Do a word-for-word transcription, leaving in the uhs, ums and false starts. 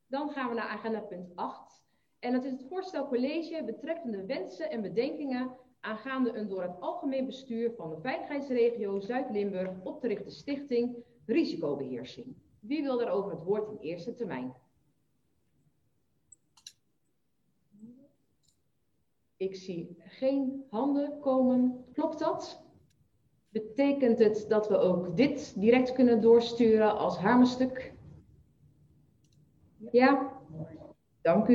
Dan gaan we naar agenda punt acht. En dat is het voorstel college betreffende wensen en bedenkingen aangaande een door het algemeen bestuur van de veiligheidsregio Zuid-Limburg op te richten stichting risicobeheersing. Wie wil daarover het woord in eerste termijn? Ik zie geen handen komen. Klopt dat? Betekent het dat we ook dit direct kunnen doorsturen als hamerstuk? Ja, dank u.